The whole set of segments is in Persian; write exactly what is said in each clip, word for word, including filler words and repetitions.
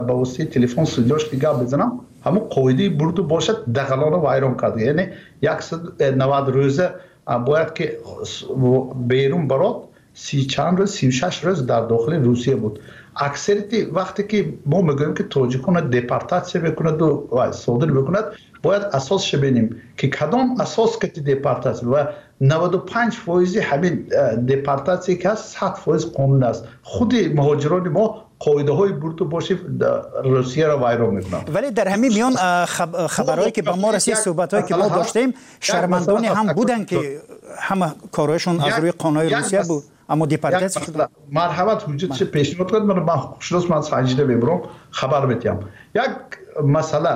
با واسطه تلفن صداش دیگه بزنم همون قاعده برد باشد دقلانه وایران کرد. یعنی صد و نود روزه باید که بیرون برات سی چند روز سی و شش روز در داخل روسیه بود. اکثریت وقتی که ما میگوییم که تاجیکان دپارتاسیون بکند و صادر بکند باید اساسش ببینیم که کدام اساس که دپارتاسیون و نود و پنج فیصد همین دپارتاسیون که هست صد فیصد قانون است. خود مهاجران ما قاعده های برد باشه روسیه را ویران میکنند. ولی در همین میان خبرهایی که به ما رسید صحبت هایی که ما داشتیم شرمندانی هم بودن که همه کارهایشون از روی قانون روسیه بود اما دپارتاسیون شدن. مرحبت حجت پیشنهاد کنید من من خوشناس من سنجیده ببرم خبر بدم. یک مسئله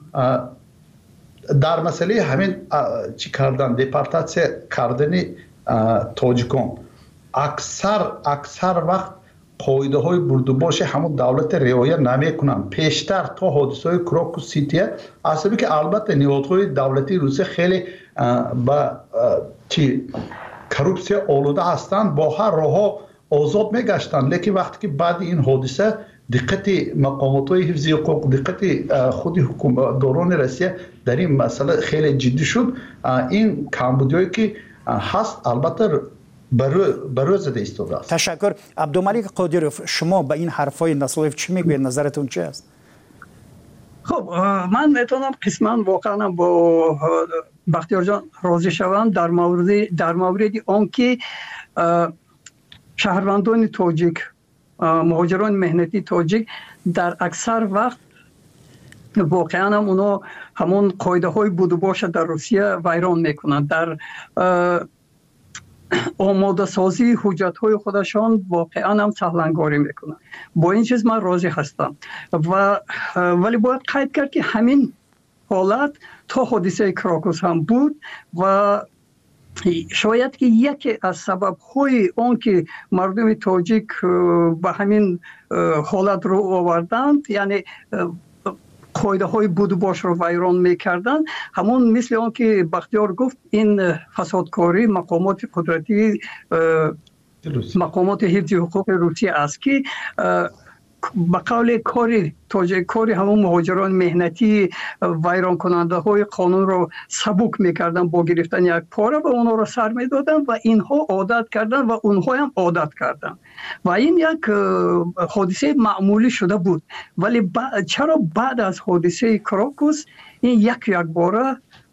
در مسئله همین چی کردن دپارتاسیون کردن تاجیکان اکثر اکثر وقت قاعده های برد و باشه همون دولت رعایت نمیکنن. پیشتر تا حادثه های کراکوس سیتی اصلا که البته نهادهای دولتی روسیه خیلی با چی کروپسیا آلوده هستند با هر راه آزاد میگشتن، لیکن وقتی که بعد این حادثه دقت مقامات های حفظی حقوق دقت خود حکومتداران روسیه در این مسئله خیلی جدی شد. این کمبودیایی که هست البته برای زده ایستاده است. تشکر. عبدالملک قادیروف شما به این حرفای نسلوف چی میگوید؟ نظرتون چی است؟ خب من میتونم قسما واقعا با بختیار جان راضی شوم در مورد در مورد آنکه شهروندان تاجیک مهاجران مهنتی تاجیک در اکثر وقت واقعا هم اونا همون قاعده های بود و باشه در روسیه ویران میکنند. در آماده سازی حجت های خودشان واقعا هم سهلنگاری میکنند. با این چیز من راضی هستم و ولی باید قید کرد که همین حالت تا حادثه کراکوس هم بود و شاید که یکی از سبب های اون که مردم تاجیک به همین حالت رو آوردند یعنی قاعده های بود و باش رو ویران میکردن همون مثل اون که بختیار گفت این فسادکاری مقامات قدرتی مقامات حفظی حقوق روسیه است که به قول کاری تاجیک کاری همون مهاجران مهنتی ویران کننده های قانون رو سبک میکردن با گرفتن یک پاره و اونها رو سر میدادن و اینها عادت کردن و اونها هم عادت کردن و این یک حادثه معمولی شده بود. ولی با... چرا بعد از حادثه کراکوس این یک یک باره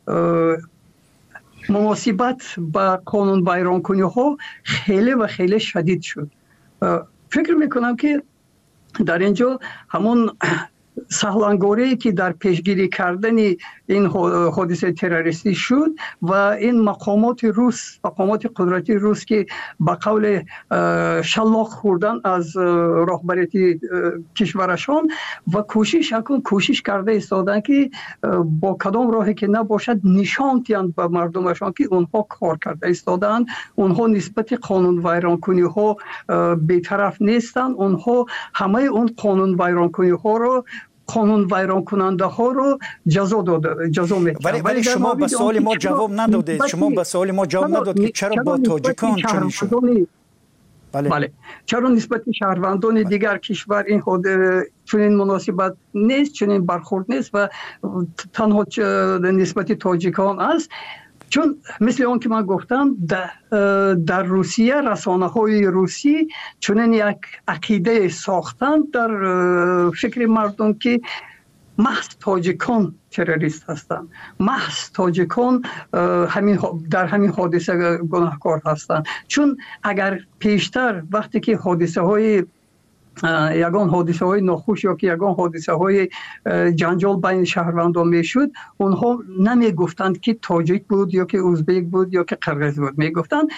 مناسبت با قانون ویران کنی ها خیلی و خیلی شدید شد. فکر میکنم که در اینجا همون سهلنگاری که در پیشگیری کردن این حادثه تروریستی شد و این مقامات روس مقامات قدرتی روس که با قول شلاق خوردن از رهبری کشورشان و کوشش کن کوشش کرده ایستادن که با کدام راهی که نباشد نشان دهند به مردمشان که اونها کار کرده ایستادن، اونها نسبت قانون ویران کنی ها بی‌طرف نیستند، اونها همه اون قانون ویران کنی ها رو قانون ویران کننده ها رو جزا داده جزا میکنند. ولی ولی شما به سوال ما جواب ندادید. شما به سوال ما جواب نداد که چرا با تاجیکان چنین شد؟ بله بله چرا نسبت شهروندان دیگر کشور این خود چنین مناسبت نیست، چنین برخورد نیست و تنها نسبت تاجیکان است؟ چون مثل اون که من گفتم در, در روسیه رسانه های روسی چنین یک عقیده ساختن در فکر مردم که محض تاجیکان تروریست هستند، محض تاجیکان همین در همین حادثه گناهکار هستند. چون اگر پیشتر وقتی که حادثه های یگان حادثه های ناخوش یا که یگان حادثه های جنجال بین شهروندان میشد اونها نمی گفتند که تاجیک بود یا که ازبک بود یا که قرغیز بود، می گفتند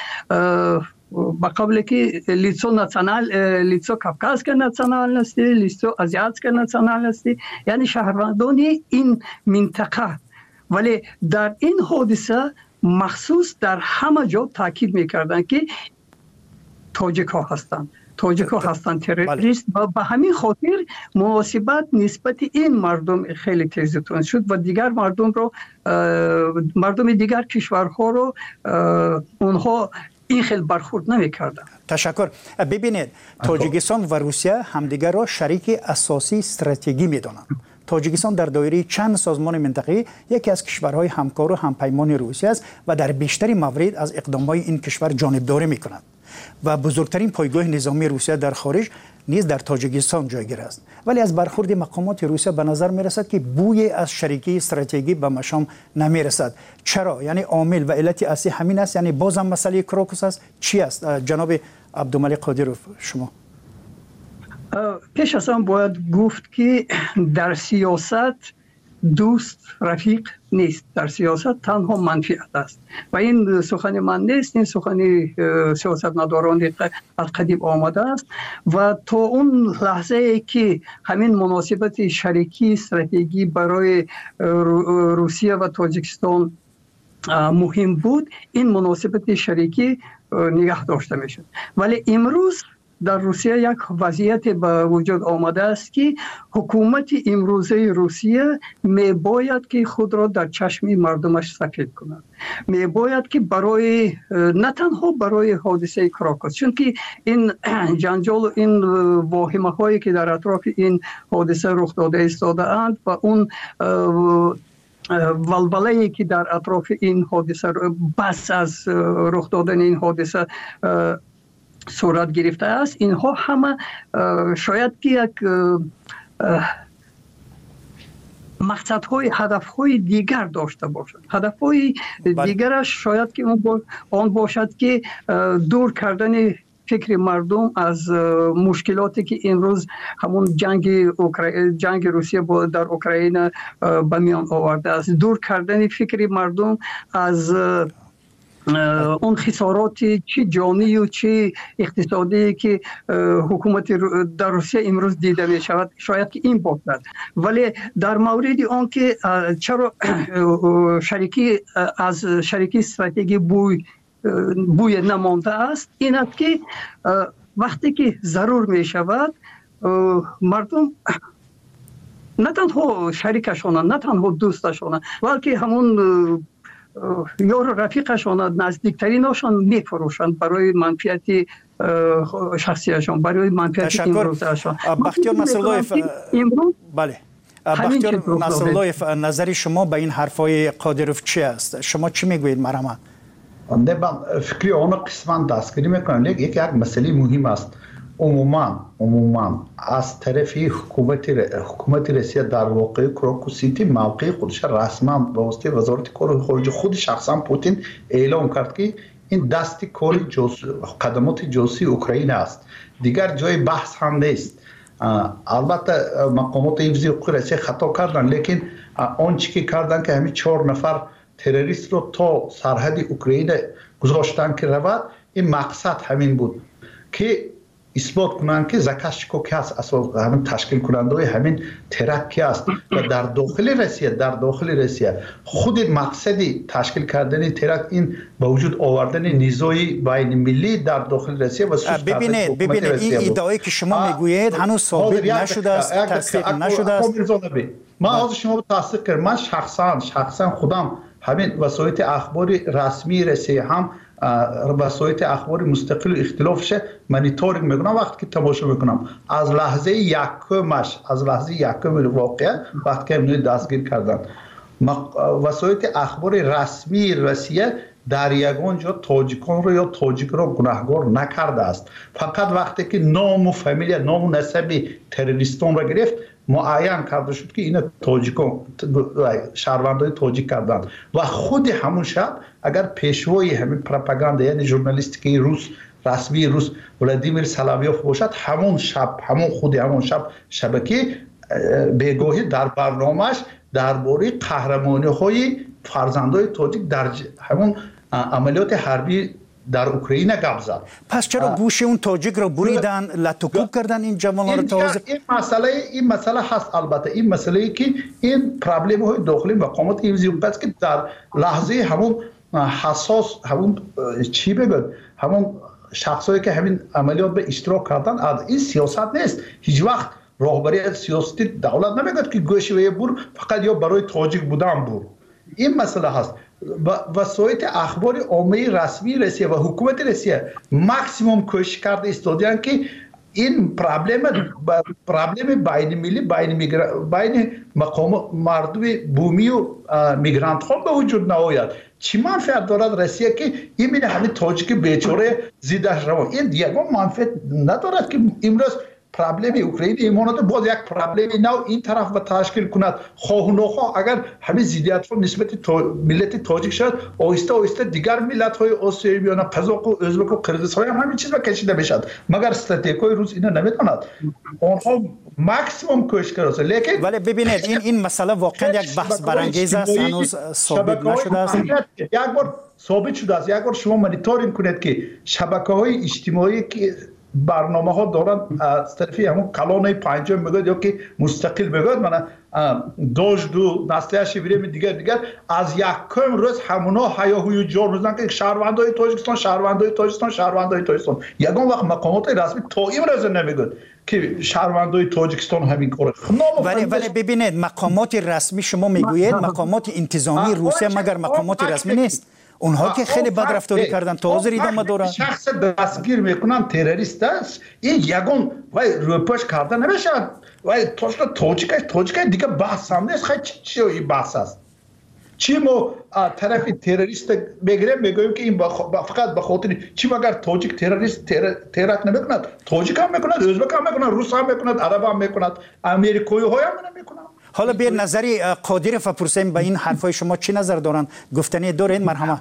با قبل که لیتسو ناسیونال لیتسو کافکاسکا ناسیونالستی لیتسو آزیاتسکا ناسیونالستی یعنی شهروندان این منطقه. ولی در این حادثه مخصوص در همه جا تاکید میکردند که تاجیک ها هستند تاجیک ها هستند تروریست و به همین خاطر مناسبت نسبت این مردم خیلی تیزتون شد و دیگر مردم رو مردم دیگر کشورها رو اونها این خیلی برخورد نمیکردن. تشکر. ببینید تاجیکستان و روسیه همدیگر را شریک اساسی استراتژیکی میدانند. تاجیکستان در دایره چند سازمان منطقه‌ای یکی از کشورهای همکار و همپیمان روسیه است و در بیشتر موارد از اقدامات این کشور جانبداری می‌کند و بزرگترین پایگاه نظامی روسیه در خارج نیز در تاجیکستان جایگیر است. ولی از برخورد مقامات روسیه به نظر می‌رسد که بوی از شریکی استراتژیکی به مشام نمی‌رسد. چرا؟ یعنی عامل و علت اصلی همین است، یعنی بازم مسئله کراکوس است. چی است جناب عبدالملک قادروف شما؟ پیش از آن باید گفت که در سیاست دوست رفیق نیست، در سیاست تنها منفعت است و این سخن من نیست، این سخن سیاستمداران از قدیم آمده است و تا اون لحظه ای که همین مناسبت شریکی استراتژیکی برای روسیه و تاجیکستان مهم بود، این مناسبت شریکی نگه داشته میشد. ولی امروز در روسیه یک وضعیت به وجود آمده است که حکومت امروزه روسیه می باید که خود را در چشم مردمش سفید کند، می باید که برای نه تنها برای حادثه کراکوس، چون که این جنجال و این واهمه هایی که در اطراف این حادثه رخ داده ایستاده اند و اون ولوله‌ای که در اطراف این حادثه بس از رخ دادن این حادثه صورت گرفته است، اینها همه شاید که یک مقصدهای هدفهای دیگر داشته باشد. هدفهای دیگرش شاید که آن باشد که دور کردن فکر مردم از مشکلاتی که امروز همون جنگ جنگ روسیه در اوکراین به میان آورده است، دور کردن فکر مردم از اون خسارات چه جانی و چه اقتصادی که حکومت در روسیه امروز دیده می شود، شاید که این باشد. ولی در مورد آن که چرا شریکی از شریکی استراتژی بوی بوی نمانده است، این است که وقتی که ضرور می شود مردم نه تنها شریکشان نه تنها دوستشان بلکه همون یار رفیقشان نزدیکترینشان میفروشند برای منفعت شخصیشان، برای منفعت امروزشان. بختیار نصراللهیف، بله بختیار نصراللهیف، نظر شما به این حرفای قادروف چی است؟ شما چی میگویید مرحبا؟ من فکری آن قسمت دستگیری میکنم. یک یک مسئله مهم است. عموما عموما از طرف حکومت حکومت روسیه در واقع کراکوسیتی موقع خودش رسما به واسطه وزارت کار خارجه خود شخصا پوتین اعلام کرد که این دست کار جاسوسی قدمات جاسوسی اوکراین است، دیگر جای بحث هم نیست. البته مقامات حفظی حقوق روسیه خطا کردن، لیکن آنچه که کردن که همین چهار نفر تروریست رو تا سرحد اوکراین گذاشتن که رود، این مقصد همین بود که اثبات کنند که زاکاشکو که است، اساس همین تشکیل کننده همین ترک است و در داخل روسیه در داخل روسیه خود مقصدی تشکیل کردن ترک این با وجود آوردن نیزوی بین ملی در داخل روسیه و ببینید ببینید این ادعایی که شما میگویید هنوز ثابت نشده است، تصدیق نشده است. من از شما تصدیق کردم. من شخصا شخصا خودم همین وسایل اخباری رسمی روسیه هم وسایل اخباری مستقل و اختلافش مانیتورینگ میکنم. وقتی که تماشا میکنم از لحظه یکمش از لحظه یکم واقعا وقتی که اینو دستگیر کردن وسایل اخباری رسمی روسیه در یگان جا تاجیکان رو یا تاجیک رو گناهکار نکرده است. فقط وقتی که نام و فامیل نام و نسب تروریستان را گرفت معین کرده شد که این تاجیکان شهروندای تاجیک کردند و خود همون شب اگر پیشوای همین پروپاگاندا یعنی ژورنالیستیکی روس رسمی روس ولادیمیر سلاویوف باشد، همون شب همون خود همون شب شبکه بگاهی در برنامه‌اش درباره قهرمانی های فرزندای تاجیک در همون عملیات حربی در اوکراین گپ زد. پس چرا گوش اون تاجیک رو بریدن، لطوکوب کردن این جوانان رو تازه؟ این مسئله این مسئله هست. البته این مسئله ای که این پرابلم های داخلی مقامات حفظی حقوق که در لحظه همون حساس همون چی بگم همون شخصایی که همین عملیات به اشتراک کردن، از این سیاست نیست. هیچ وقت راهبری سیاسی دولت نمیگه که گوش و بور فقط یا برای تاجیک بودن بور. این مسئله هست. وسایت اخبار عامه رسمی روسیه و حکومت روسیه ماکسیموم کوشش کرده استودیان که این پرابلم پرابلم بین ملی بین بین مقام مردم بومی و میگرانت ها به وجود نیاید. چی منفعت دارد روسیه که این میره همین تاجیک بیچاره زیدش رو این دیگه منفعت ندارد که امروز پرابلم اوکراین ایمانات باز یک پرابلم نو این طرف و تشکیل کند خواه و نخواه اگر همین زیدیت ها نسبت ملت تاجیک شد آهسته آهسته دیگر ملت های آسیایی بیان قزاق و ازبک و قرقیز های هم همین چیز با کشیده بشد مگر استراتژی روس اینا نمیداند آنها ماکسیمم کوشش کرده لیکن ولی ببینید این این مسئله واقعا یک بحث برانگیز است هنوز ثابت نشده است یک بار ثابت شده است یک بار شما مانیتورینگ کنید که شبکه‌های اجتماعی که برنامه ها دارن از طرفی همون کلانه پنجم میگوید یا که مستقل میگوید من داشت دو نسله شیبیریم دیگر دیگر از یک کم روز همونا هیاهوی جور میزنن که شهروندای تاجیکستان شهروندای تاجیکستان شهروندای تاجیکستان یگان وقت مقامات رسمی تا این روز نمیگوید که شهروندای تاجیکستان همین کار ولی ولی ببینید مقامات رسمی شما میگویید مقامات انتظامی روسیه مگر مقامات رسمی نیست اونها که خیلی بد رفتاری کردن تا حاضر ادامه دارن شخص دستگیر میکنن تروریست است این یگان وای روپاش کردن نمیشه وای توشلا توجیکش توجیکش دیگه بحث هم نیست خیلی چی این بحث است چی ما طرف تروریست بگیریم میگویم که این فقط به خاطر چی مگر تاجیک تروریست ترک نمیکند تاجیک هم میکند ازبک هم میکند روس هم میکند عرب هم میکند امریکایی های هم نمیکنند حالا بیر نظری قادر فپرسیم به این حرفای شما چی نظر دارن گفتنی دارین مرحمت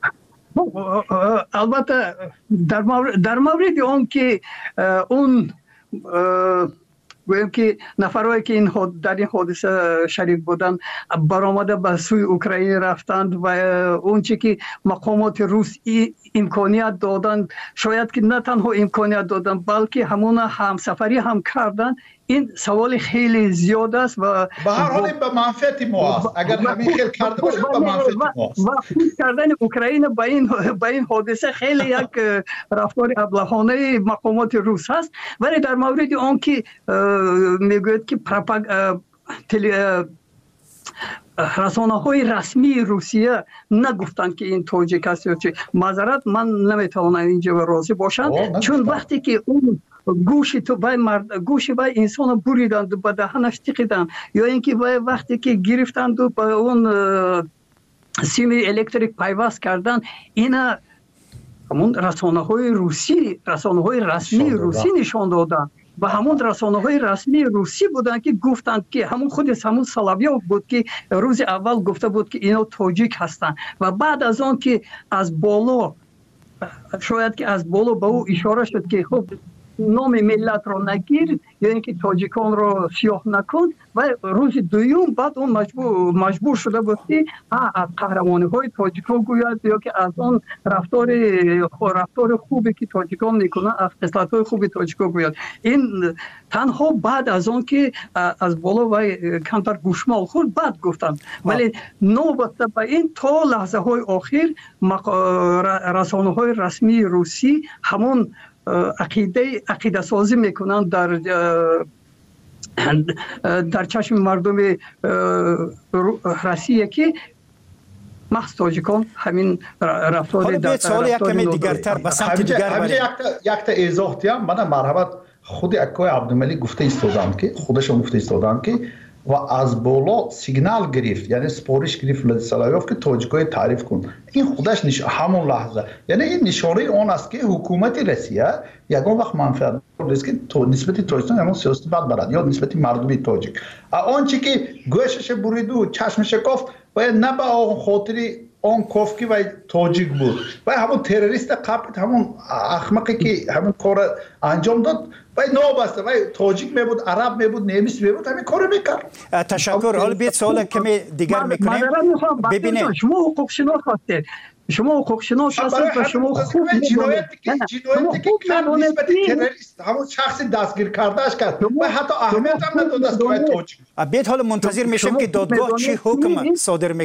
البته در مورد در مورد اون که اون گویم که نفرهایی که این در این حادثه شریک بودن برآمده به سوی اوکراین رفتند و اون چی که مقامات روس امکانیت دادند شاید که نه تنها امکانیت دادند بلکه همون همسفری هم کردند این سوال خیلی زیاد است و به هر حال به منفعت ما است اگر همین خیلی کرده باشه به منفعت ما است و خود کردن اوکراین با این با این حادثه خیلی یک رفتار ابلهانه مقامات روس است ولی در مورد آن که میگوید که پروپاگ رسانه های رسمی روسیه نگفتند که این تاجیک است یا چه معذرت من نمیتوانم اینجا راضی باشم چون وقتی که اون گوشی تو بای مرد گوشی بای انسان بریدند به دهنش تکیدند یا اینکه وقتی که گرفتند و به اون سیم الکتریک پیوست کردن اینا همون رسانه های روسی رسانه های رسمی روسی نشان دادن و همون رسانه های رسمی روسی بودن که گفتند که همون خود همون سلاویوف بود که روز اول گفته بود که اینا تاجیک هستند و بعد از آن که از بالا شاید که از بالا به او اشاره شد که خب نام ملت رو نگیر یا اینکه تاجیکان رو سیاه نکن و روز دوم بعد اون مجبور مجبور شده بود که از قهرمانی های تاجیکان گوید یا که از اون رفتار رفتار خوبی که تاجیکان میکنن از خصلت های خوبی تاجیکان گوید این تنها بعد از اون که از بالا و کمتر گوشمال خورد بعد گفتن ولی نوبت به این تا لحظه های آخر رسانه های رسمی روسی همون عقیده عقیده سازی میکنن در در چشم مردم روسیه که محض تاجیکان همین رفتار در سوال یک کمی دیگرتر به سمت دیگر بریم یک تا ایزاح دیم من مرحبت خود اکای عبدالملک گفته ایستادن که خودشون گفته ایستادن که و از بالا سیگنال گرفت یعنی سپارش گرفت لدسلایوف که تاجیکای تعریف کن این خودش نش... همون لحظه یعنی این نشانه اون است که حکومت روسیه یگان وقت منفعت است که تو نسبت تاجیکستان همون سیاست بد برد یا نسبت مردم تاجیک آنچه که گوشش برید و چشمش کافت باید نه به آن خاطری آن کافکی و تاجیک بود و همون تروریست قبل همون احمقی که همون کار انجام داد و نابسته و تاجیک می بود عرب می بود نمیس می بود همین کارو میکرد تشکر حالا بیت سوال کمی دیگر میکنیم ببینید شما حقوق شناس هستید شما حقوق شناس هستید و شما خوب جنایتی که جنایتی که کرد نسبت تروریست همون شخص دستگیر کردهش کرد و حتی اهمیت هم نداد است که تاجیک بیت حالا منتظر میشیم که دادگاه چی حکم صادر میکند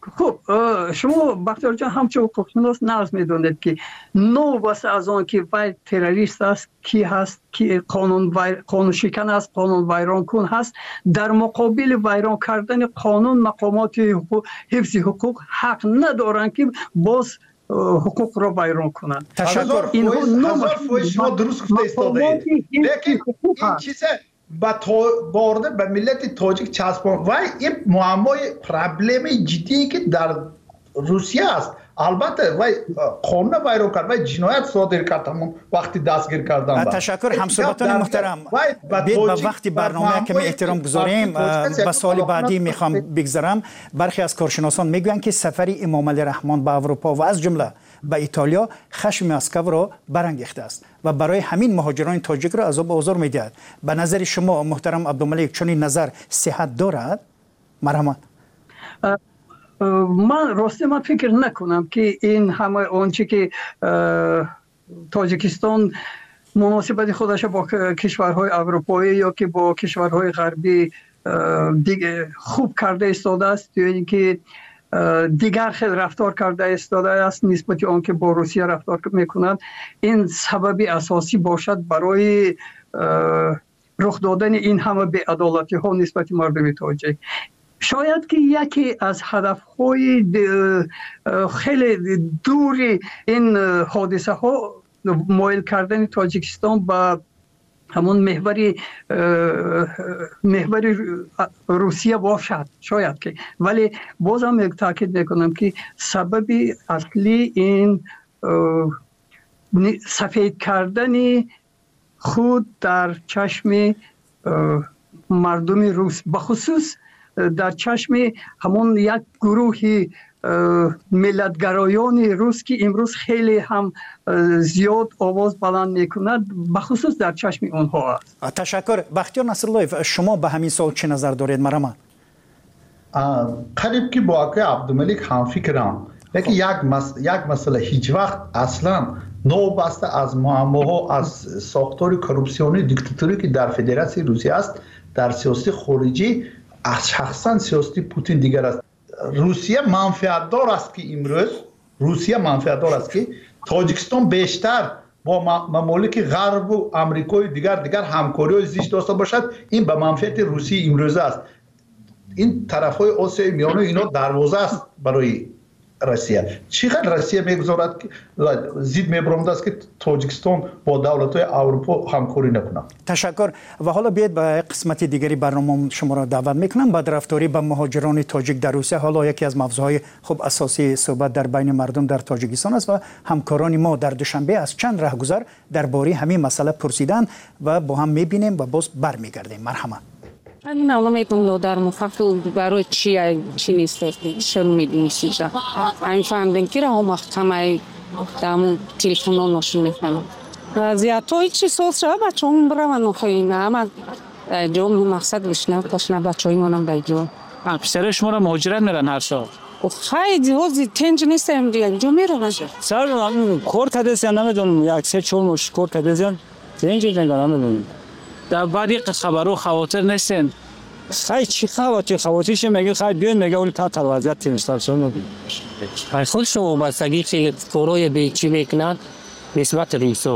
خب شما بختیار جان همچون حقوقشناس نقض میدونید که نو واسه از آن که وای تروریست است کی هست کی قانون وای... قانون شکن است قانون ویران کن هست در مقابل ویران کردن قانون مقامات حقوق... حفظ حقوق حق ندارند که باز حقوق را ویران کنند. تشکر. اینها فوش شما درست گفته ایستاده لیکن این چیزه با تو برده به ملت تاجیک چسبان و این معمای پرابلم جدی که در روسیه است. البته وای قانون ویران کرد و جنایت صادر کرد همون وقتی دستگیر کردن. تشکر همصحبتان محترم. بیت با وقتی برنامه کمی احترام گذاریم به سوال بعدی میخوام بگذارم. برخی از کارشناسان میگویند که سفر امام علی رحمان به اروپا و از جمله به ایتالیا خشم مسکو را برانگیخته است و برای همین مهاجران تاجیک را عذاب و آزار میدهد. به نظر شما محترم عبدالملک چنین نظر صحت دارد؟ مرحمت. من راستی من فکر نکنم که این همه آنچه که تاجیکستان مناسبت خودش با کشورهای اروپایی یا که با کشورهای غربی دیگه خوب کرده ایستاده است یا اینکه دیگر خیلی رفتار کرده ایستاده است نسبت آن که با روسیه رفتار میکنند این سبب اساسی باشد برای رخ دادن این همه بی‌عدالتی ها نسبت مردم تاجیک. شاید که یکی از هدفهای خیلی دوری این حادثه ها مایل کردن تاجیکستان به همون محوری محوری روسیه باشد شاید که ولی بازم یک تاکید میکنم که سبب اصلی این سفید کردن خود در چشم مردم روس بخصوص در چشم همون یک گروه ملتگرایان روس که امروز خیلی هم زیاد آواز بلند میکند بخصوص در چشم اونها است. تشکر. بختیار نصرالله شما به همین سوال چه نظر دارید؟ مرحمت. قریب که با آقای عبدالملک هم فکرم لیکن یک مس... یک مسئله هیچ وقت اصلا نوبسته از معماها از ساختار کورپسیونی دیکتاتوری که در فدراسیون روسیه است در سیاست خارجی از شخصا سیاست پوتین دیگر است. روسیه منفعت دار است که امروز روسیه منفعت دار است که تاجیکستان بیشتر با ممالک غرب و آمریکای دیگر دیگر همکاری زیست داشته باشد. این به منفعت روسیه امروز است. این طرفهای آسیای میانه اینا دروازه است برای روسیه. چقدر روسیه میگذارد که زید میبرمد است که تاجیکستان با دولت‌های اروپا همکاری نکنه. تشکر. و حالا بیاید به قسمت دیگری برنامه شما را دعوت میکنم. بدرفتاری به مهاجران تاجیک در روسیه حالا یکی از موضوعهای خوب اساسی صحبت در بین مردم در تاجیکستان است و همکاران ما در دوشنبه از چند راهگذر درباره همین مسئله پرسیدن و با هم میبینیم و باز برمیگردیم. مرحمت. من نمی‌دونم در مفهوم برای چی چی نیست چه می‌دونی چیزا این فهمیدن که راه محکمه دامون تلفن نشون می‌کنم زیادی چی سوسه بچه‌م برام نخواهیم اما جون مقصد بشنم پاشنه بچه‌ای منم بیجو پسرش مرا مهاجرت میرن هر سال خیلی روزی تنج نیستم دیگه جو میرن سر من کورت هدیه نمیدونم یک سه چهار مش کورت هدیه تنج نمیدونم در بعدی خبرو خواطر نیستن خیلی چی خواطر خواطرش میگه خیلی بیان میگه اون تا تلویزیون تلویزیون خیلی خودش رو بستگی که کوروی به چی میکنن نسبت ریسو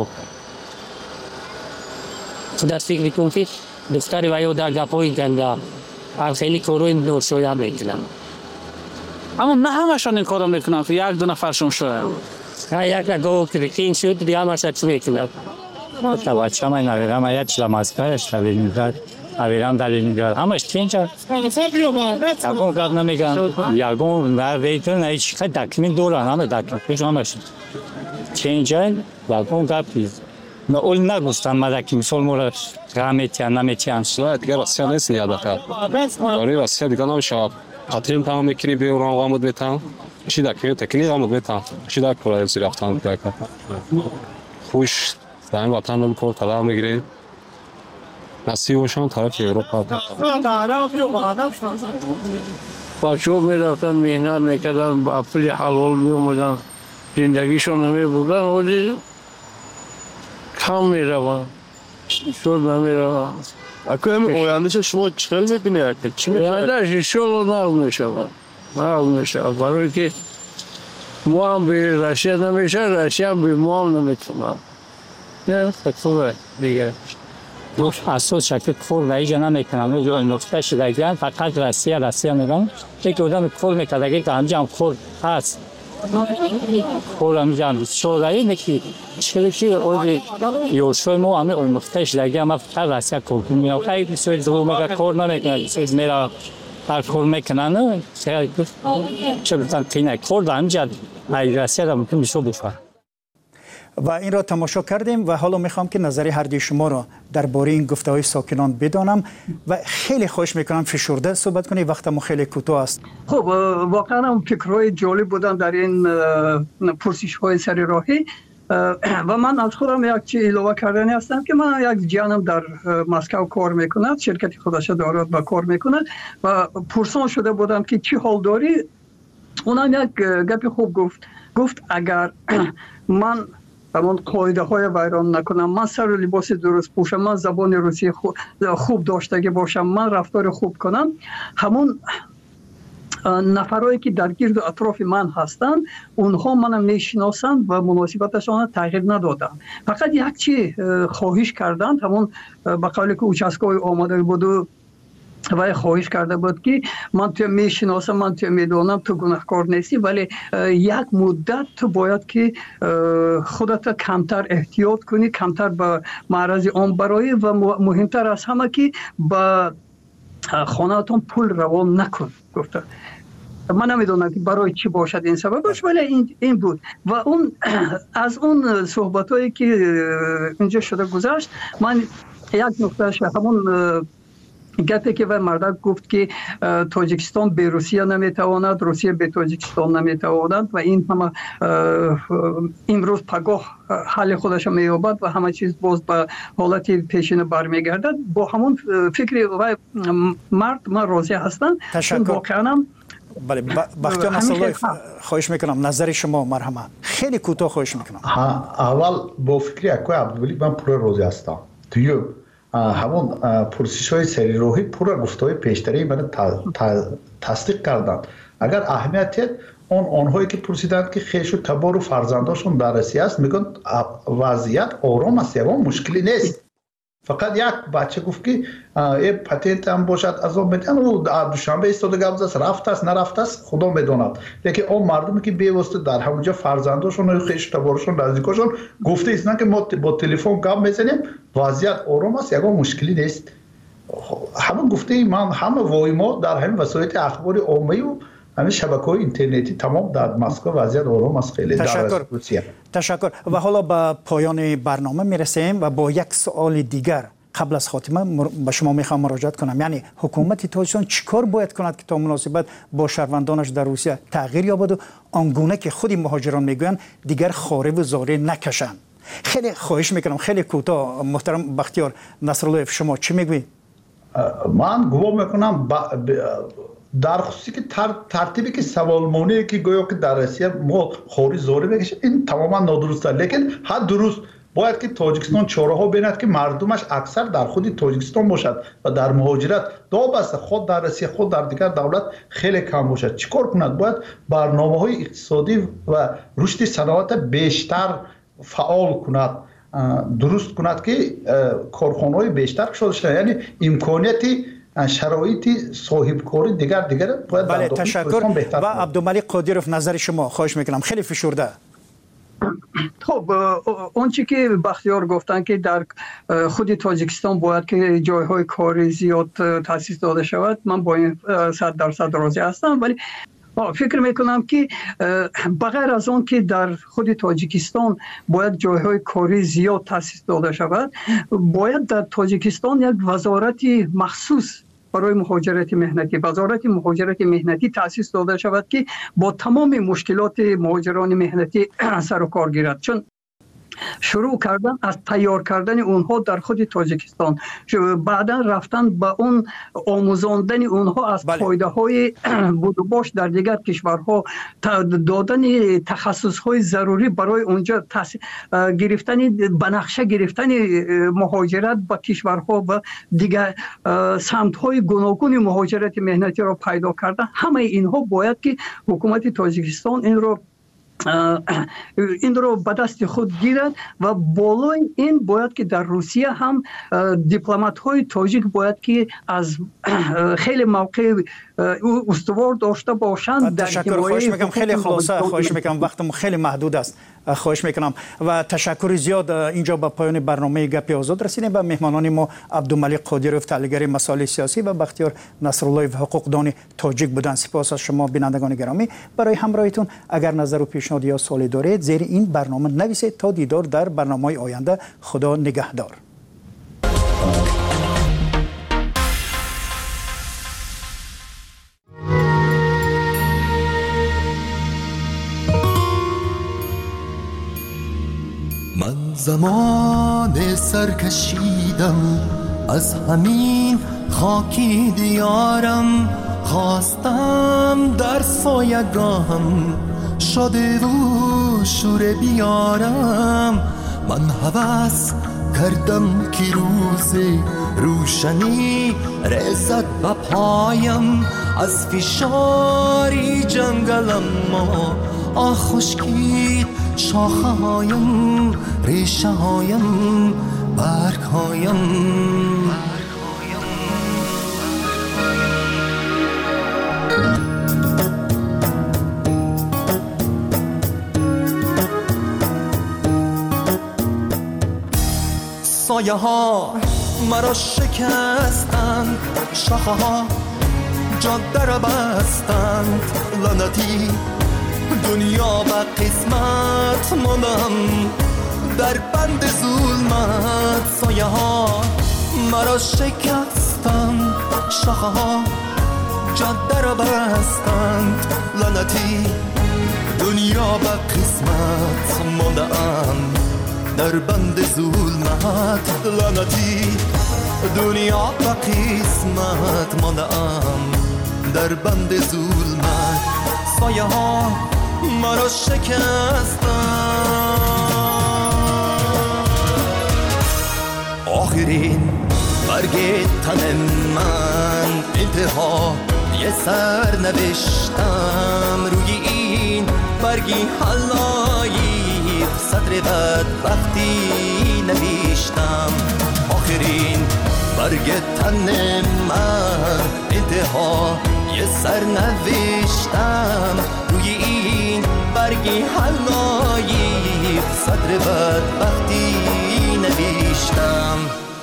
در فکر میکنم که دختری وایو در گپوی گنده خیلی کوروی دور شویا میکنن اما نه همشون این کارو میکنن که یک دو نفرشون شده یک نگاه کلیکین شد دیگه همش چی میکنن تا بچه من نمیدونم اما یک چیلا ماسکارش نمیدونم اویران در اینجا همش چینجا یکون کار نمیگن یکون در ویتون هیچ خیلی دکمین دوران همه دکمین پیش همش چینجا یکون کار پیز نه اول نگوستم مدکیم سال مورد غمیتیان نمیتیان نه دیگه راستی نیست یاد کرد آره راستی دیگه نمیشه خاطریم تمام میکنی به اون آمد میتام چی دکمین تکنیک آمد میتام چی دک پرای زیر افتان کرد خوش دائم وطن رو کار طلا میگیره نصیبشون طرف اروپا بچه‌ها میرفتن مهنت میکردن با پول حلال میومدن زندگیشون نمیبردن ولی کم میرون شد نمیرون اکنون آیندهش شما چقدر میبینید؟ آیندهش شد نرم میشود معلوم میشه برای که ما هم به روسیه نمیشه روسیه هم به ما هم نمیتونه نه خوبه دیگه گفت اساس شکل کور و ایجا نمیکنم جو نقطه شدگیان فقط روسیه روسیه میگم یک آدم کور میکردگی که همجا هم کور هست کور همجا هم شدگی نکی چلی که اوزی یوشوی مو همه اون نقطه شدگی هم فقط روسیه کور میگم خیلی بسیاری دو مگه کور نمیکنم بسیاری میرا هر کور میکنن چه بودن تینه کور دا همجا روسیه دا ممکن بشو بفر و این را تماشا کردیم و حالا میخوام که نظری هر دوی شما را درباره این گفته های ساکنان بدانم و خیلی خوش میکنم فشرده صحبت کنید وقت ما خیلی کوتاه است. خب واقعا هم فکرهای جالب بودن در این پرسش های سر راهی و من از خودم یک چیز اضافه کردنی هستم که من یک جانم در مسکو کار میکند، شرکت خودش دارد و کار میکند و پرسان شده بودم که چی حال داری؟ اونم یک گپ خوب گفت گفت اگر من همون قاعده های ویران نکنم، من سر و لباس درست پوشم، من زبان روسی خوب داشتگی باشم، من رفتار خوب کنم، همون نفرایی که در گرد و اطراف من هستند اونها منم میشناسند و مناسبتشان تغییر ندادن. فقط یک چی خواهش کردند، همون به قولی که اوچسکوی آماده بود و و خواهش کرده بود که من تو میشناسم، من تو میدونم تو گناهکار نیستی، ولی یک مدت تو باید که خودت کمتر احتیاط کنی، کمتر به معرض آن برای و مهمتر از همه که به خانه‌تون پول روان نکن. گفته من نمیدونم که برای چی باشد این سببش، ولی این این بود و اون از اون صحبتایی که اینجا شده گذشت من یک نکتهش همون گفته که و مردک گفت که تاجیکستان به روسیه نمیتواند، روسیه به تاجیکستان نمیتواند و این همه امروز پگاه حال خودش مییابد و همه چیز باز به حالت پیشین برمیگردد. با همون فکر و مرد من راضی هستم. تشکر. بله بختیار نصرالله خواهش میکنم نظر شما مرحمه خیلی کوتاه خواهش میکنم. اول با فکر اکوی عبدالولی من پور راضی هستم. توی همون پرسش های سری روحی پور گفته های پیشتری من تصدیق کردن. اگر اهمیت اون آنهایی که پرسیدند که خیش و تبار و فرزنداشون در روسیه است میگن وضعیت آرام است، یه مشکلی نیست. فقط یک بچه گفت که ای پتنت هم باشد از اون میدن و دوشنبه ایستاده گفت است رفت است نرفت است خدا میداند. لیکن اون مردمی که بی‌واسطه در همونجا فرزنداشون و خیش تبارشون نزدیکاشون گفته است نه که ما با تلفن گپ میزنیم وضعیت آرام است، یک مشکلی نیست. همون گفته من همه وایما در همین وسایل اخبار عامه و همین شبکه‌های اینترنتی تمام در مسکو وضعیت آرام است. خیلی تشکر. تشکر و حالا به پایان برنامه میرسیم و با یک سوال دیگر قبل از خاتمه به شما میخوام مراجعت کنم. یعنی حکومت تاجیکستان چیکار باید کند که تا مناسبت با شهروندانش در روسیه تغییر یابد و آنگونه که خودی مهاجران میگویند دیگر خاره و زاره نکشند؟ خیلی خواهش میکنم خیلی کوتاه. محترم بختیار نصرالله شما چی میگویید؟ من گمان میکنم با در خصوصی که تر، ترتیبی که سوالمونی که گویا که در روسیه ما خوری زوری بکشیم این تماما نادرسته. لیکن هر درست باید که تاجیکستان چاره ها بیند که مردمش اکثر در خود تاجیکستان باشد و در مهاجرت دو بسته خود در روسیه خود در دیگر دولت خیلی کم باشد. چیکار کند؟ باید برنامه های اقتصادی و رشد صنعت بیشتر فعال کند، درست کند که کارخانه های بیشتر شده شد، یعنی امکانیتی شرایطی صاحب کاری دیگر دیگر باید. بله تشکر. و عبدالملک قادیروف نظر شما خواهش میکنم خیلی فشرده. خب اون چی که بختیار گفتن که در خود تاجیکستان باید که جایهای کاری زیاد تأسیس داده شود، من با این صد درصد راضی هستم، ولی فکر میکنم که بغیر از اون که در خود تاجیکستان باید جایهای کاری زیاد تأسیس داده شود، باید در تاجیکستان یک وزارت مخصوص برای مهاجرت مهنتی، وزارت مهاجرت مهنتی تأسیس داده شود که با تمام مشکلات مهاجران مهنتی سر و کار گیرد. چون شروع کردن از تیار کردن اونها در خود تاجیکستان، بعدا رفتن به اون آموزاندن اونها از پایده های بود و باش در دیگر کشورها، دادن تخصص های ضروری برای اونجا گرفتن بنقشه گرفتن مهاجرت به کشورها و دیگر سمت های گوناگون مهاجرت مهنتی را پیدا کردن. همه اینها باید که حکومت تاجیکستان این رو این رو به دست خود گیرد و بالای این باید که در روسیه هم دیپلمات های تاجیک باید که از خیلی موقع استوار داشته باشند. تشکر. خواهش میکنم خیلی خلاصه، خواهش میکنم وقتم خیلی محدود است، خواهش میکنم و تشکر زیاد. اینجا به پایان برنامه گپی آزاد رسیدیم. به مهمانان ما عبدالملیک قادریوف تحلیلگر مسائل سیاسی و بختیار نصرالله حقوقدان تاجیک بودند. سپاس از شما بینندگان گرامی برای همراهیتون. اگر نظر و پیشنهاد یا سوالی دارید زیر این برنامه نویسید. تا دیدار در برنامه‌های آینده. خدا نگهدار. من زمان سر کشیدم از همین خاکی دیارم، خواستم در سایگاهم شده و شور بیارم. من هوس کردم که روز روشنی رسد به پایم، از فشاری جنگلم ما آه خشکید شاخه هایم، ریشه هایم، برگ هایم. سایه ها مرا شکستند، شاخه ها جاده را بستند، لعنتی دنیا و قسمت ماندم در بند ظلمت. سایه ها مرا شکستند، شاخه ها جاده را بستند، لعنتی دنیا و قسمت ماندم در بند ظلمت. لعنتی دنیا و قسمت ماندم در بند ظلمت. سایه ها مرا شکستند. آخرین برگ تن من انتها یه سر نوشتم، روی این برگی حلایق صدر بدبختی نوشتم. آخرین برگ تن من انتها یه سر نوشتم، روی این برگی حلایق صدر بدبختی نوشتم.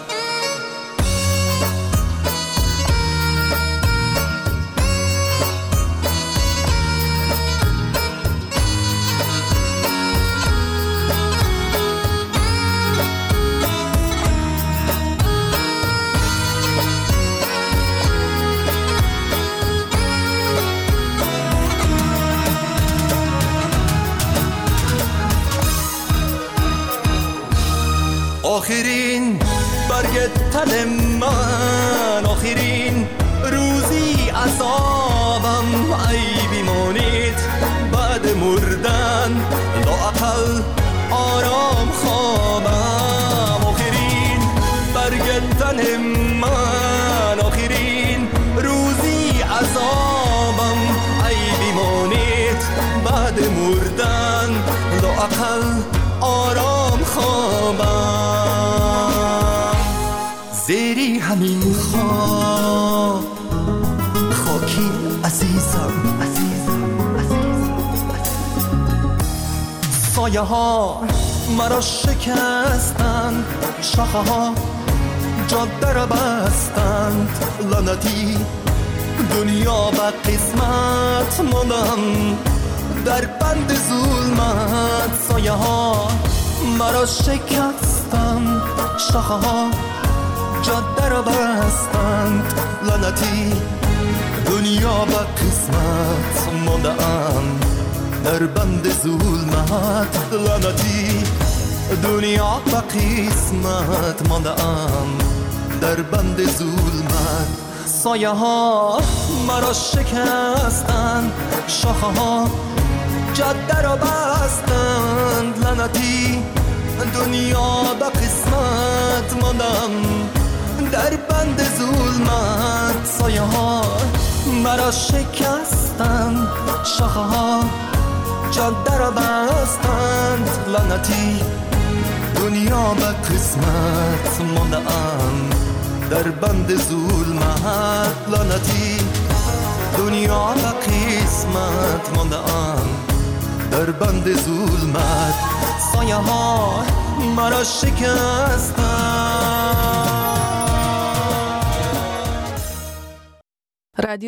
آخرین برگ تن من، آخرین روزی عذابم، ای بیمانید بعد مردن لااقل آرام خوابم. آخرین برگ تن من، آخرین روزی عذابم، ای بیمانید بعد مردن لااقل آرام خوابم. زیری همین خواب خاکی عزیزم، عزیزم، عزیزم. سایه ها مرا شکستند، شاخه ها جاده را بستند، لعنتی دنیا و قسمت ماندم در بند ظلمت. سایه ها مرا شکستند، شاخه ها جاده را بستند، لعنتی دنیا و قسمت ماندم در بند ظلمت. لعنتی دنیا و قسمت ماندم در بند ظلمت. سایه ها مرا شکستند، شاخه ها جاده را بستند. لعنتی دنیا و قسمت ماندم در بند ظلمت. سایه ها مرا شکستند، شاخه ها جاده را بستند. لعنتی دنیا و قسمت ماندم در بند ظلمت. لعنتی دنیا و قسمت ماندم در بند ظلمت. سایه ها مرا شکستند.